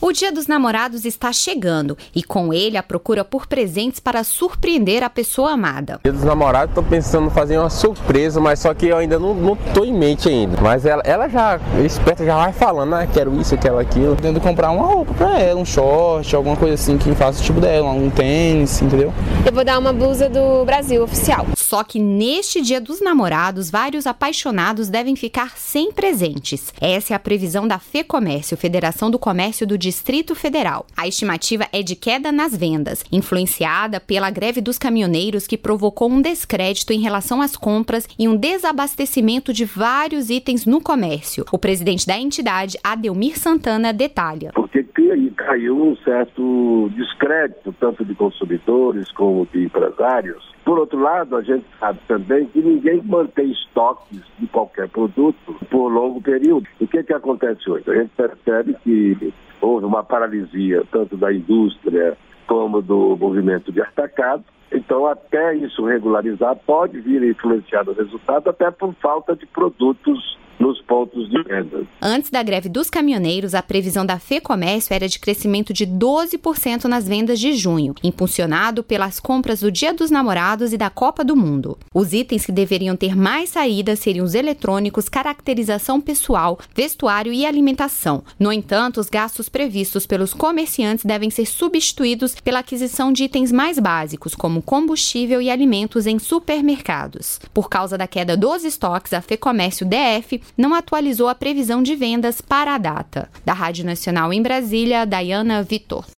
O Dia dos Namorados está chegando e com ele a procura por presentes para surpreender a pessoa amada. Dia dos Namorados, estou pensando em fazer uma surpresa, mas só que eu ainda não estou em mente ainda. Mas ela já, esperta, já vai falando, quero isso, quero aquilo. Tento comprar uma roupa para ela, um short, alguma coisa assim que faça o tipo dela, um tênis, entendeu? Eu vou dar uma blusa do Brasil oficial. Só que neste Dia dos Namorados, vários apaixonados devem ficar sem presentes. Essa é a previsão da FEComércio, Federação do Comércio do Distrito Federal. A estimativa é de queda nas vendas, influenciada pela greve dos caminhoneiros que provocou um descrédito em relação às compras e um desabastecimento de vários itens no comércio. O presidente da entidade, Adelmir Santana, detalha. Porque caiu um certo descrédito, tanto de consumidores como de empresários. Por outro lado, a gente sabe também que ninguém mantém estoques de qualquer produto por longo período. E o que acontece hoje? A gente percebe que houve uma paralisia tanto da indústria como do movimento de atacado. Então, até isso regularizar, pode vir a influenciar no resultado, até por falta de produtos nos pontos de venda. Antes da greve dos caminhoneiros, a previsão da FEComércio era de crescimento de 12% nas vendas de junho, impulsionado pelas compras do Dia dos Namorados e da Copa do Mundo. Os itens que deveriam ter mais saídas seriam os eletrônicos, caracterização pessoal, vestuário e alimentação. No entanto, os gastos previstos pelos comerciantes devem ser substituídos pela aquisição de itens mais básicos, como combustível e alimentos em supermercados. Por causa da queda dos estoques, a FEComércio DF não atualizou a previsão de vendas para a data. Da Rádio Nacional em Brasília, Dayana Vitor.